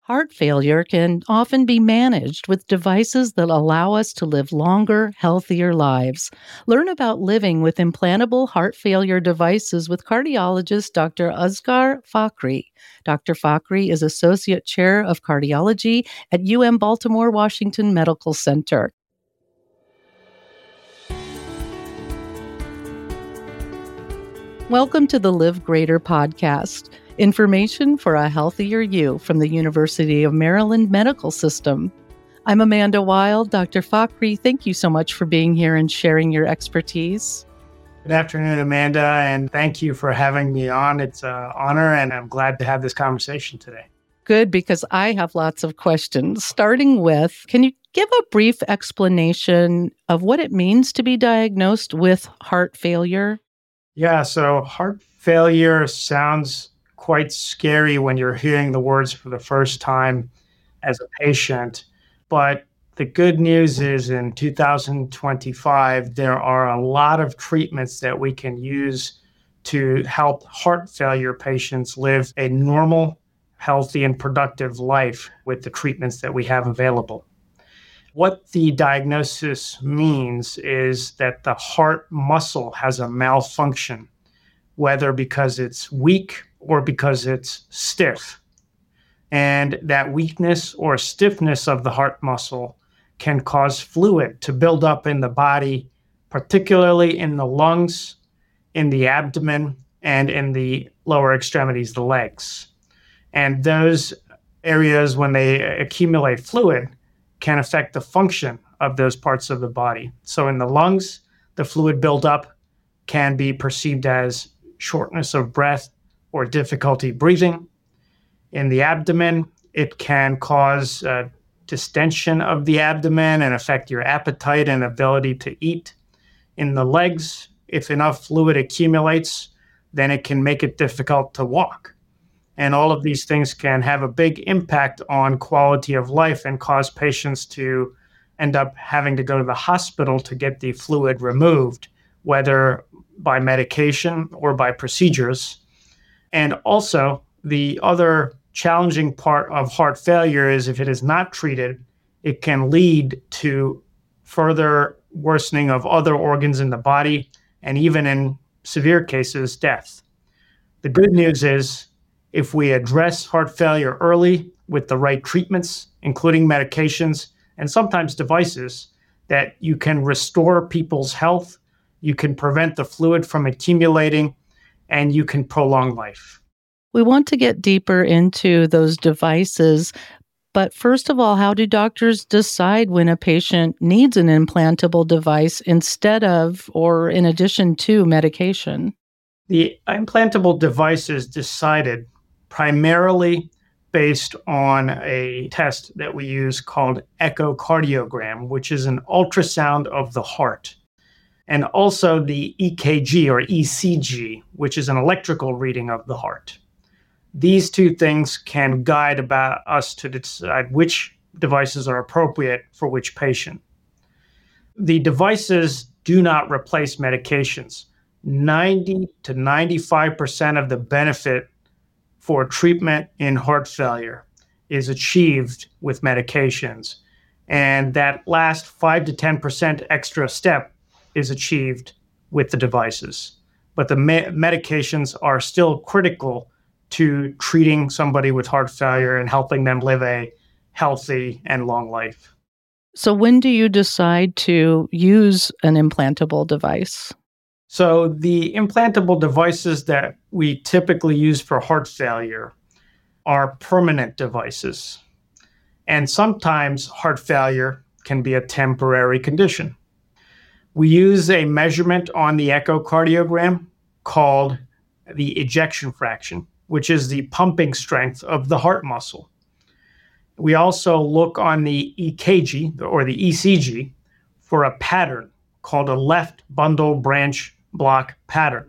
Heart failure can often be managed with devices that allow us to live longer, healthier lives. Learn about living with implantable heart failure devices with cardiologist Dr. Asghar Fakhri. Dr. Fakhri is Associate Chair of Cardiology at Baltimore Washington Medical Center. Welcome to the Live Greater podcast. Information for a healthier you from the University of Maryland Medical System. I'm Amanda Wild. Dr. Fakhri, thank you so much for being here and sharing your expertise. Good afternoon, Amanda, and thank you for having me on. It's an honor, and I'm glad to have this conversation today. Good, because I have lots of questions. Starting with, can you give a brief explanation of what it means to be diagnosed with heart failure? Yeah, so heart failure sounds quite scary when you're hearing the words for the first time as a patient. But the good news is in 2025, there are a lot of treatments that we can use to help heart failure patients live a normal, healthy, and productive life with the treatments that we have available. What the diagnosis means is that the heart muscle has a malfunction, whether because it's weak or because it's stiff. And that weakness or stiffness of the heart muscle can cause fluid to build up in the body, particularly in the lungs, in the abdomen, and in the lower extremities, the legs. And those areas, when they accumulate fluid, can affect the function of those parts of the body. So in the lungs, the fluid buildup can be perceived as shortness of breath or difficulty breathing. In the abdomen, it can cause distension of the abdomen and affect your appetite and ability to eat. In the legs, if enough fluid accumulates, then it can make it difficult to walk. And all of these things can have a big impact on quality of life and cause patients to end up having to go to the hospital to get the fluid removed, whether by medication or by procedures. And also, the other challenging part of heart failure is if it is not treated, it can lead to further worsening of other organs in the body, and even in severe cases, death. The good news is, if we address heart failure early with the right treatments, including medications and sometimes devices, that you can restore people's health, you can prevent the fluid from accumulating, and you can prolong life. We want to get deeper into those devices, but first of all, how do doctors decide when a patient needs an implantable device instead of or in addition to medication? The implantable device is decided primarily based on a test that we use called echocardiogram, which is an ultrasound of the heart, and also the EKG or ECG, which is an electrical reading of the heart. These two things can guide about us to decide which devices are appropriate for which patient. The devices do not replace medications. 90 to 95% of the benefit for treatment in heart failure is achieved with medications. And that last 5 to 10% extra step is achieved with the devices. But the medications are still critical to treating somebody with heart failure and helping them live a healthy and long life. So when do you decide to use an implantable device? So the implantable devices that we typically use for heart failure are permanent devices. And sometimes heart failure can be a temporary condition. We use a measurement on the echocardiogram called the ejection fraction, which is the pumping strength of the heart muscle. We also look on the EKG or the ECG for a pattern called a left bundle branch block pattern.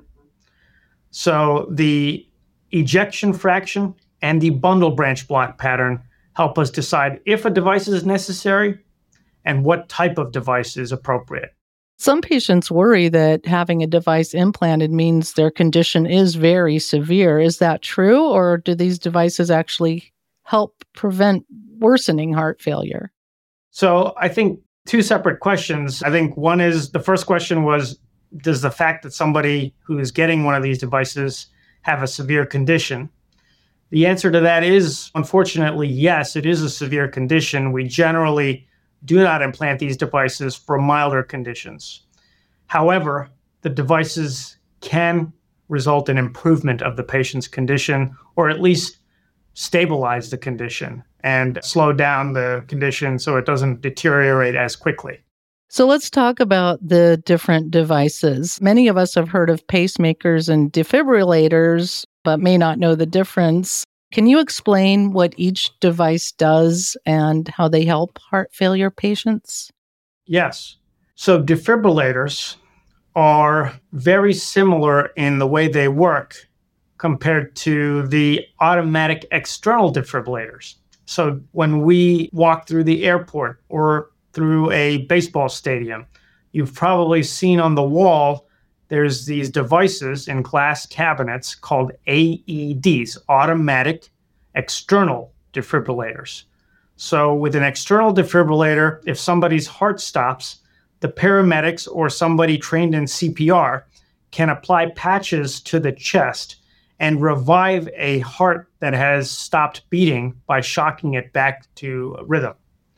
So the ejection fraction and the bundle branch block pattern help us decide if a device is necessary and what type of device is appropriate. Some patients worry that having a device implanted means their condition is very severe. Is that true, or do these devices actually help prevent worsening heart failure? So I think two separate questions. I think one is the first question was, does the fact that somebody who is getting one of these devices have a severe condition? The answer to that is, unfortunately, yes, it is a severe condition. We generally do not implant these devices for milder conditions. However, the devices can result in improvement of the patient's condition, or at least stabilize the condition and slow down the condition so it doesn't deteriorate as quickly. So let's talk about the different devices. Many of us have heard of pacemakers and defibrillators, but may not know the difference. Can you explain what each device does and how they help heart failure patients? Yes. So defibrillators are very similar in the way they work compared to the automatic external defibrillators. So when we walk through the airport or through a baseball stadium, you've probably seen on the wall, there's these devices in glass cabinets called AEDs, automatic external defibrillators. So with an external defibrillator, if somebody's heart stops, the paramedics or somebody trained in CPR can apply patches to the chest and revive a heart that has stopped beating by shocking it back to rhythm.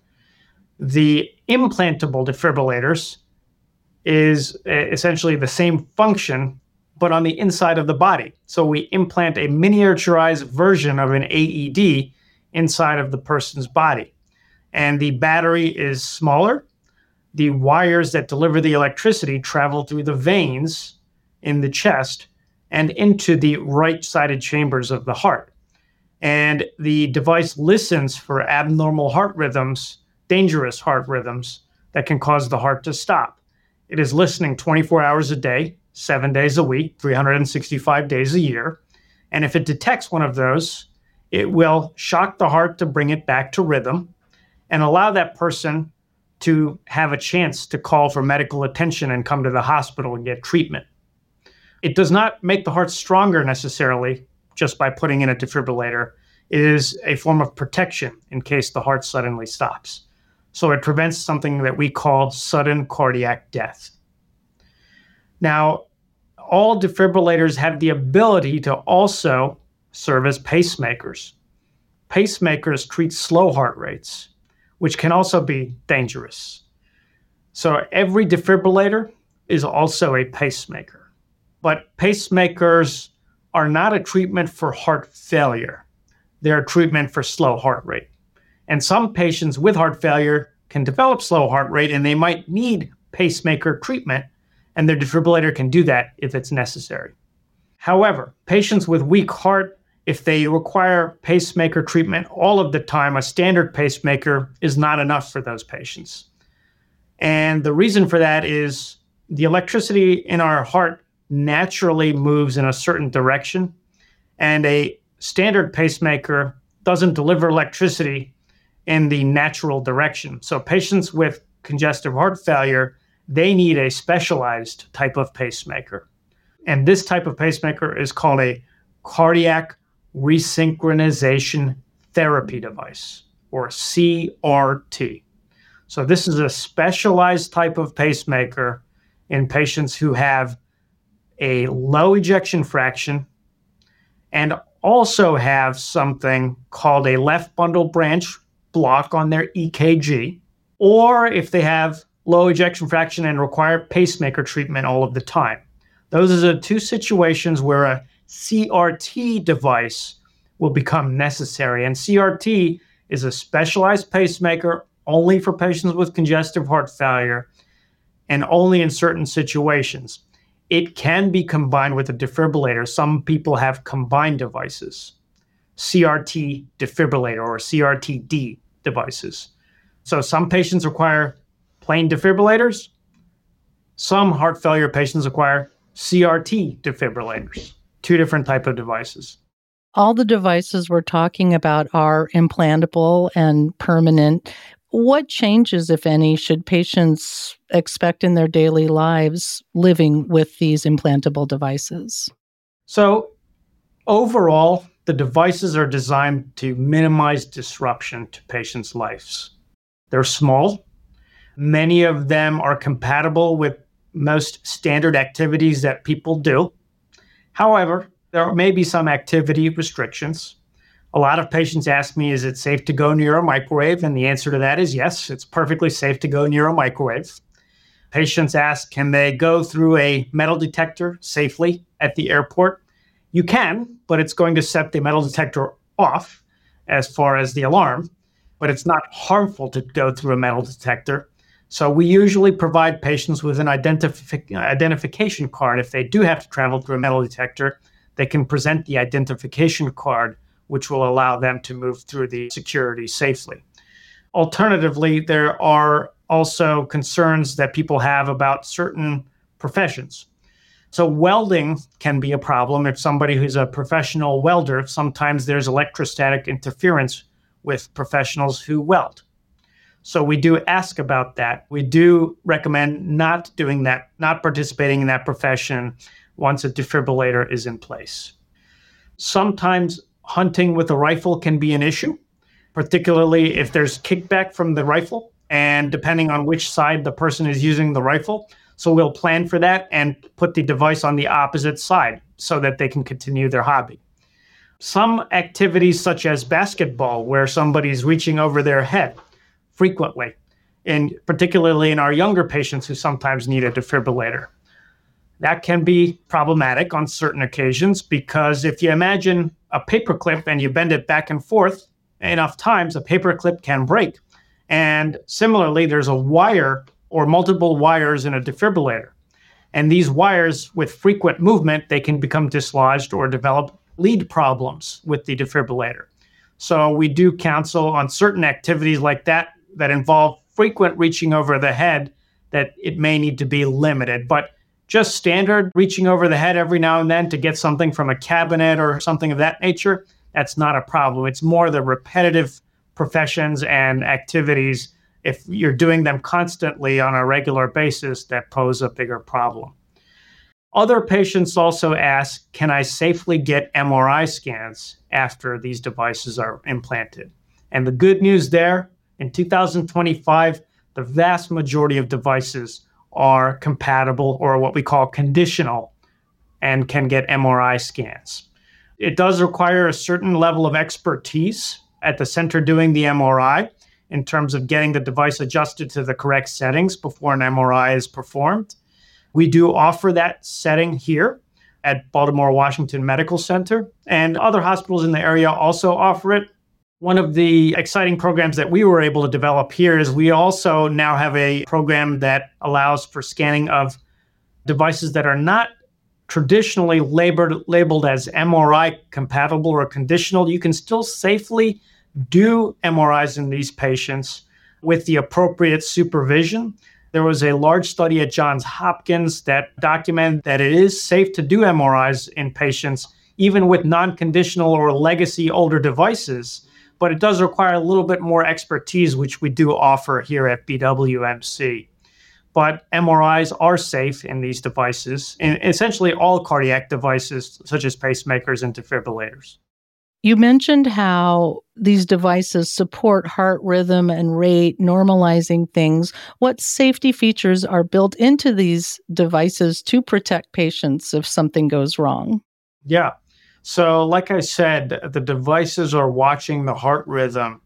The implantable defibrillators is essentially the same function, but on the inside of the body. So we implant a miniaturized version of an AED inside of the person's body. And the battery is smaller. The wires that deliver the electricity travel through the veins in the chest and into the right-sided chambers of the heart. And the device listens for abnormal heart rhythms, dangerous heart rhythms that can cause the heart to stop. It is listening 24 hours a day, 7 days a week, 365 days a year. And if it detects one of those, it will shock the heart to bring it back to rhythm and allow that person to have a chance to call for medical attention and come to the hospital and get treatment. It does not make the heart stronger necessarily just by putting in a defibrillator. It is a form of protection in case the heart suddenly stops. So it prevents something that we call sudden cardiac death. Now, all defibrillators have the ability to also serve as pacemakers. Pacemakers treat slow heart rates, which can also be dangerous. So every defibrillator is also a pacemaker. But pacemakers are not a treatment for heart failure. They're a treatment for slow heart rate. And some patients with heart failure can develop slow heart rate and they might need pacemaker treatment, and their defibrillator can do that if it's necessary. However, patients with weak heart, if they require pacemaker treatment all of the time, a standard pacemaker is not enough for those patients. And the reason for that is the electricity in our heart naturally moves in a certain direction, and a standard pacemaker doesn't deliver electricity in the natural direction. So patients with congestive heart failure, they need a specialized type of pacemaker. And this type of pacemaker is called a cardiac resynchronization therapy device, or CRT. So this is a specialized type of pacemaker in patients who have a low ejection fraction and also have something called a left bundle branch block on their EKG, or if they have low ejection fraction and require pacemaker treatment all of the time. Those are the two situations where a CRT device will become necessary. And CRT is a specialized pacemaker only for patients with congestive heart failure and only in certain situations. It can be combined with a defibrillator. Some people have combined devices, CRT defibrillator or CRT-D devices. So some patients require plain defibrillators. Some heart failure patients require CRT defibrillators, two different types of devices. All the devices we're talking about are implantable and permanent. What changes, if any, should patients expect in their daily lives living with these implantable devices? So overall, the devices are designed to minimize disruption to patients' lives. They're small. Many of them are compatible with most standard activities that people do. However, there may be some activity restrictions. A lot of patients ask me, is it safe to go near a microwave? And the answer to that is yes, it's perfectly safe to go near a microwave. Patients ask, can they go through a metal detector safely at the airport? You can, but it's going to set the metal detector off as far as the alarm, but it's not harmful to go through a metal detector. So we usually provide patients with an identification card. If they do have to travel through a metal detector, they can present the identification card, which will allow them to move through the security safely. Alternatively, there are also concerns that people have about certain professions. So welding can be a problem. If somebody who's a professional welder, sometimes there's electrostatic interference with professionals who weld. So we do ask about that. We do recommend not doing that, not participating in that profession once a defibrillator is in place. Sometimes hunting with a rifle can be an issue, particularly if there's kickback from the rifle and depending on which side the person is using the rifle. So we'll plan for that and put the device on the opposite side so that they can continue their hobby. Some activities such as basketball, where somebody's reaching over their head frequently, and particularly in our younger patients who sometimes need a defibrillator. That can be problematic on certain occasions because if you imagine a paperclip and you bend it back and forth enough times, a paperclip can break. And similarly, there's a wire or multiple wires in a defibrillator. And these wires, with frequent movement, they can become dislodged or develop lead problems with the defibrillator. So we do counsel on certain activities like that involve frequent reaching over the head that it may need to be limited. But just standard reaching over the head every now and then to get something from a cabinet or something of that nature, that's not a problem. It's more the repetitive professions and activities, if you're doing them constantly on a regular basis, that pose a bigger problem. Other patients also ask, can I safely get MRI scans after these devices are implanted? And the good news there, in 2025, the vast majority of devices are compatible or what we call conditional and can get MRI scans. It does require a certain level of expertise at the center doing the MRI in terms of getting the device adjusted to the correct settings before an MRI is performed. We do offer that setting here at Baltimore Washington Medical Center, and other hospitals in the area also offer it. One of the exciting programs that we were able to develop here is we also now have a program that allows for scanning of devices that are not traditionally labeled as MRI compatible or conditional. You can still safely do MRIs in these patients with the appropriate supervision. There was a large study at Johns Hopkins that documented that it is safe to do MRIs in patients, even with non-conditional or legacy older devices, but it does require a little bit more expertise, which we do offer here at BWMC. But MRIs are safe in these devices, in essentially all cardiac devices, such as pacemakers and defibrillators. You mentioned how these devices support heart rhythm and rate, normalizing things. What safety features are built into these devices to protect patients if something goes wrong? Yeah. So like I said, the devices are watching the heart rhythm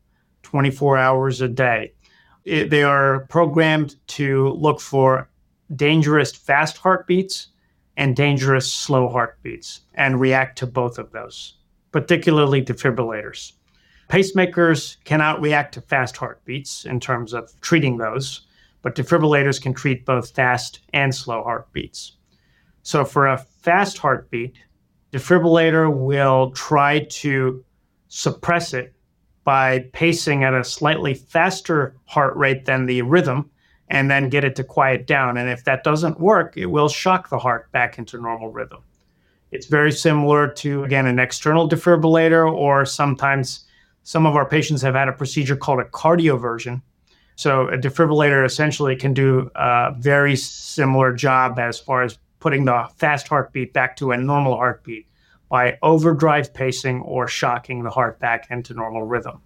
24 hours a day. They are programmed to look for dangerous fast heartbeats and dangerous slow heartbeats and react to both of those, particularly defibrillators. Pacemakers cannot react to fast heartbeats in terms of treating those, but defibrillators can treat both fast and slow heartbeats. So for a fast heartbeat, defibrillator will try to suppress it by pacing at a slightly faster heart rate than the rhythm and then get it to quiet down. And if that doesn't work, it will shock the heart back into normal rhythm. It's very similar to, again, an external defibrillator, or sometimes some of our patients have had a procedure called a cardioversion. So a defibrillator essentially can do a very similar job as far as putting the fast heartbeat back to a normal heartbeat. by overdrive pacing or shocking the heart back into normal rhythm.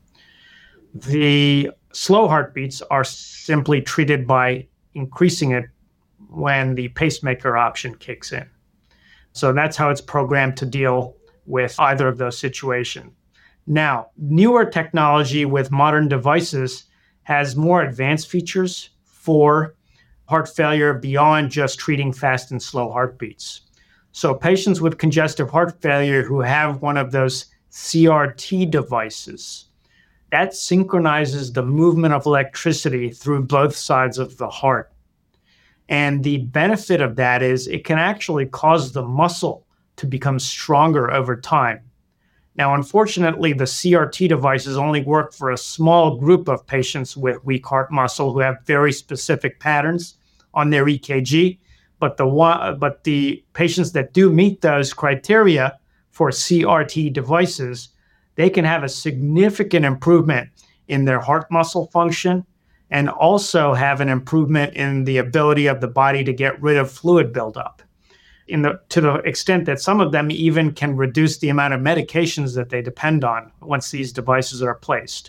The slow heartbeats are simply treated by increasing it when the pacemaker option kicks in. So that's how it's programmed to deal with either of those situations. Now, newer technology with modern devices has more advanced features for heart failure beyond just treating fast and slow heartbeats. So patients with congestive heart failure who have one of those CRT devices, that synchronizes the movement of electricity through both sides of the heart. And the benefit of that is it can actually cause the muscle to become stronger over time. Now, unfortunately, the CRT devices only work for a small group of patients with weak heart muscle who have very specific patterns on their EKG. But the patients that do meet those criteria for CRT devices, they can have a significant improvement in their heart muscle function and also have an improvement in the ability of the body to get rid of fluid buildup, to the extent that some of them even can reduce the amount of medications that they depend on once these devices are placed.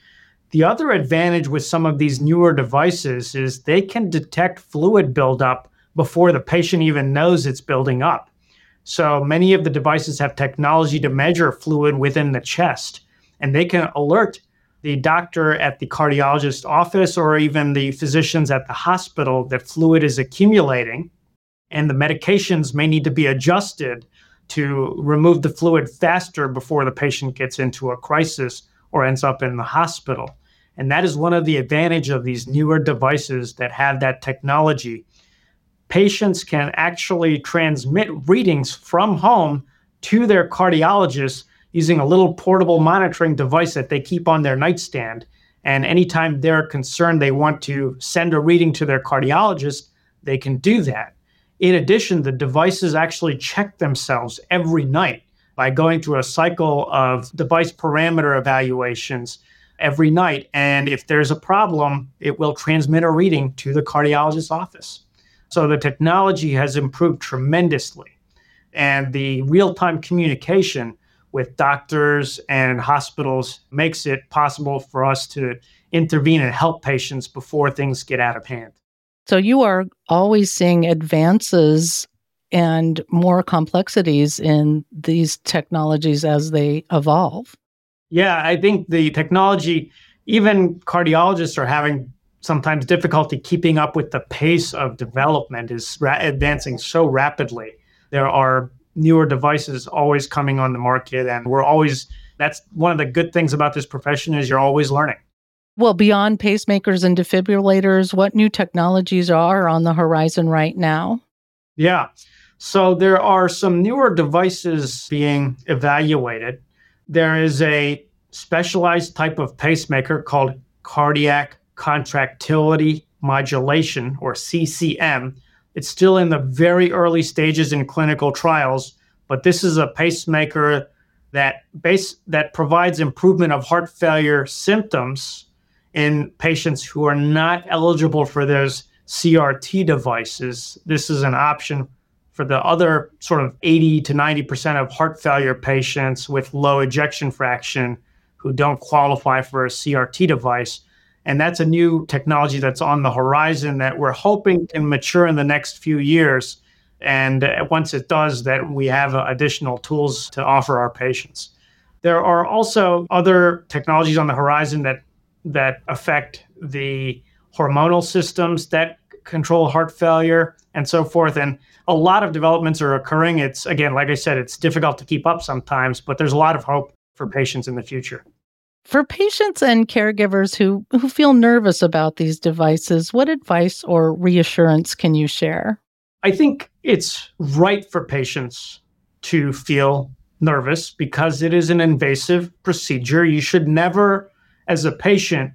The other advantage with some of these newer devices is they can detect fluid buildup before the patient even knows it's building up. So many of the devices have technology to measure fluid within the chest, and they can alert the doctor at the cardiologist's office or even the physicians at the hospital that fluid is accumulating, and the medications may need to be adjusted to remove the fluid faster before the patient gets into a crisis or ends up in the hospital. And that is one of the advantages of these newer devices that have that technology. Patients can actually transmit readings from home to their cardiologist using a little portable monitoring device that they keep on their nightstand. And anytime they're concerned they want to send a reading to their cardiologist, they can do that. In addition, the devices actually check themselves every night by going through a cycle of device parameter evaluations every night. And if there's a problem, it will transmit a reading to the cardiologist's office. So the technology has improved tremendously. And the real-time communication with doctors and hospitals makes it possible for us to intervene and help patients before things get out of hand. So you are always seeing advances and more complexities in these technologies as they evolve. Yeah, I think the technology, even cardiologists are having sometimes difficulty keeping up with the pace of development is advancing so rapidly. There are newer devices always coming on the market, and that's one of the good things about this profession is you're always learning. Well, beyond pacemakers and defibrillators, what new technologies are on the horizon right now? Yeah. So there are some newer devices being evaluated. There is a specialized type of pacemaker called cardiac contractility modulation, or CCM. It's still in the very early stages in clinical trials, but this is a pacemaker that provides improvement of heart failure symptoms in patients who are not eligible for those CRT devices. This is an option for the other sort of 80 to 90% of heart failure patients with low ejection fraction who don't qualify for a CRT device. And that's a new technology that's on the horizon that we're hoping can mature in the next few years. And once it does, that we have additional tools to offer our patients. There are also other technologies on the horizon that affect the hormonal systems that control heart failure and so forth. And a lot of developments are occurring. It's, again, like I said, it's difficult to keep up sometimes, but there's a lot of hope for patients in the future. For patients and caregivers who feel nervous about these devices, what advice or reassurance can you share? I think it's right for patients to feel nervous because it is an invasive procedure. You should never, as a patient,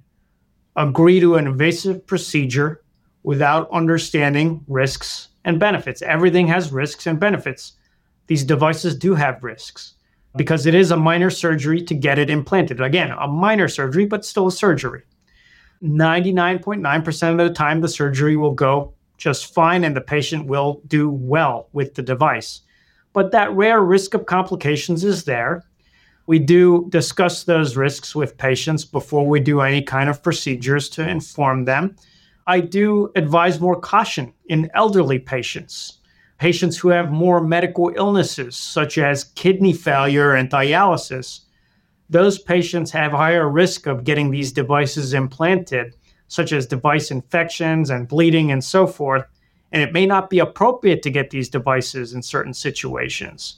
agree to an invasive procedure without understanding risks and benefits. Everything has risks and benefits. These devices do have risks because it is a minor surgery to get it implanted. Again, a minor surgery, but still a surgery. 99.9% of the time, the surgery will go just fine and the patient will do well with the device. but that rare risk of complications is there. We do discuss those risks with patients before we do any kind of procedures to inform them. I do advise more caution in elderly patients, patients who have more medical illnesses, such as kidney failure and dialysis. Those patients have higher risk of getting these devices implanted, such as device infections and bleeding and so forth. And it may not be appropriate to get these devices in certain situations.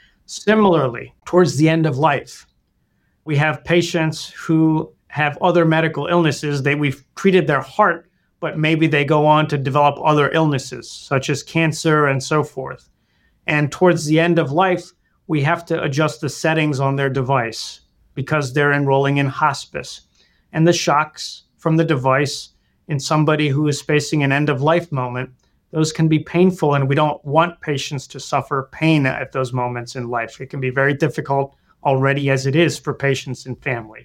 Similarly, towards the end of life, we have patients who have other medical illnesses. We've treated their heart, but maybe they go on to develop other illnesses, such as cancer and so forth. And towards the end of life, we have to adjust the settings on their device because they're enrolling in hospice. And the shocks from the device in somebody who is facing an end-of-life moment, those can be painful, and we don't want patients to suffer pain at those moments in life. It can be very difficult already as it is for patients and family.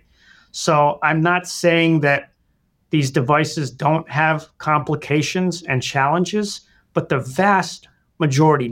So I'm not saying that these devices don't have complications and challenges, but the vast majority,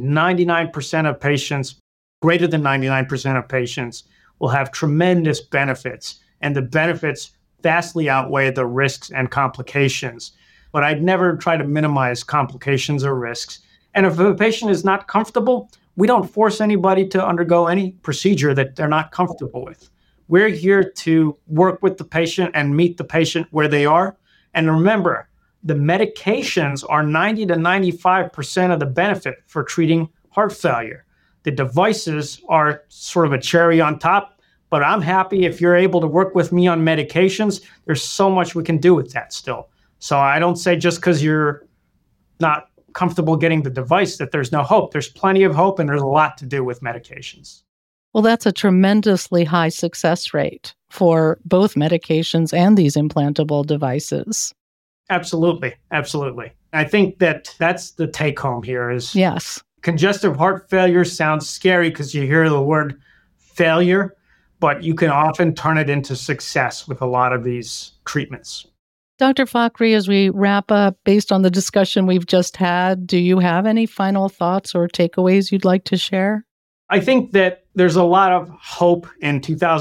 99% of patients, greater than 99% of patients, will have tremendous benefits, and the benefits vastly outweigh the risks and complications. But I'd never try to minimize complications or risks. And if a patient is not comfortable, we don't force anybody to undergo any procedure that they're not comfortable with. We're here to work with the patient and meet the patient where they are. And remember, the medications are 90 to 95% of the benefit for treating heart failure. The devices are sort of a cherry on top, but I'm happy if you're able to work with me on medications. There's so much we can do with that still. So I don't say just because you're not comfortable getting the device that there's no hope. There's plenty of hope, and there's a lot to do with medications. Well, that's a tremendously high success rate for both medications and these implantable devices. Absolutely. Absolutely. I think that's the take home here is yes. Congestive heart failure sounds scary because you hear the word failure, but you can often turn it into success with a lot of these treatments. Dr. Fakhri, as we wrap up, based on the discussion we've just had, do you have any final thoughts or takeaways you'd like to share? I think that there's a lot of hope in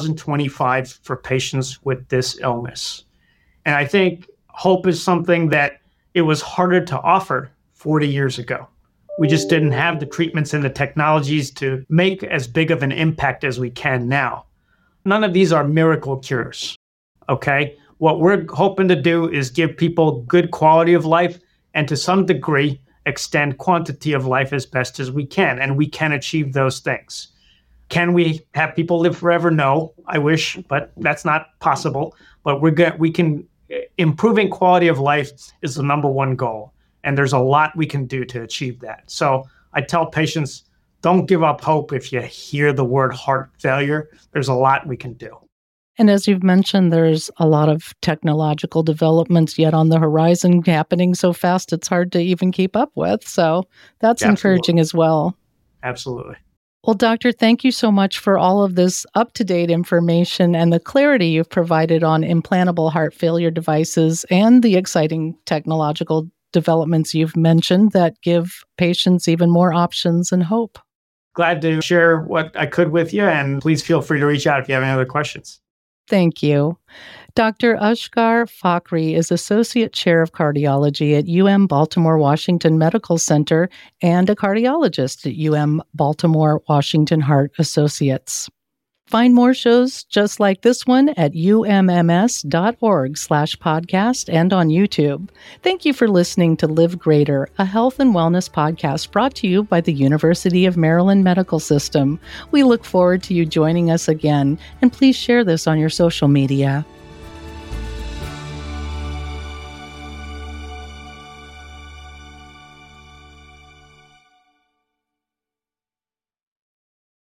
2025 for patients with this illness. And I think hope is something that it was harder to offer 40 years ago. We just didn't have the treatments and the technologies to make as big of an impact as we can now. None of these are miracle cures, okay? What we're hoping to do is give people good quality of life and to some degree extend quantity of life as best as we can, and we can achieve those things. Can we have people live forever? No, I wish, but that's not possible. But we can. Improving quality of life is the number one goal, and there's a lot we can do to achieve that. So I tell patients, don't give up hope if you hear the word heart failure. There's a lot we can do. And as you've mentioned, there's a lot of technological developments yet on the horizon happening so fast it's hard to even keep up with. So that's encouraging as well. Absolutely. Well, Doctor, thank you so much for all of this up-to-date information and the clarity you've provided on implantable heart failure devices and the exciting technological developments you've mentioned that give patients even more options and hope. Glad to share what I could with you, and please feel free to reach out if you have any other questions. Thank you. Dr. Asghar Fakhri is Associate Chair of Cardiology at Baltimore Washington Medical Center and a cardiologist at Baltimore Washington Heart Associates. Find more shows just like this one at umms.org/podcast and on YouTube. Thank you for listening to Live Greater, a health and wellness podcast brought to you by the University of Maryland Medical System. We look forward to you joining us again, and please share this on your social media.